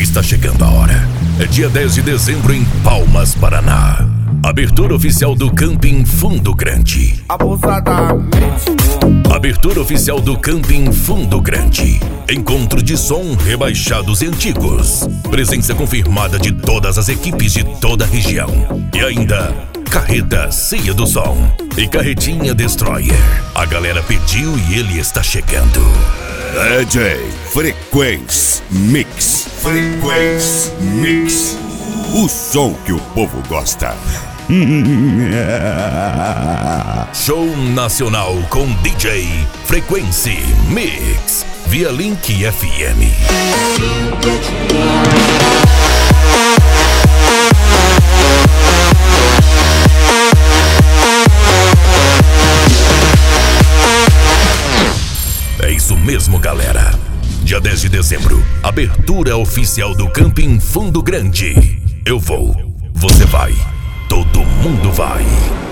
Está chegando a hora. É dia 10 de dezembro em Palmas, Paraná. Abertura oficial do Camping Fundo Grande. Abusadamente. Abertura oficial do Camping Fundo Grande. Encontro de som rebaixados e antigos. Presença confirmada de todas as equipes de toda a região. E ainda, carreta Ceia do Som e carretinha Destroyer. A galera pediu e ele está chegando. DJ Frequência Mix. Frequência Mix. O som que o povo gosta. Show nacional com DJ Frequência Mix via Link FM. É isso mesmo, galera. Dia 10 de dezembro, abertura oficial do Camping Fundo Grande. Eu vou, você vai, todo mundo vai.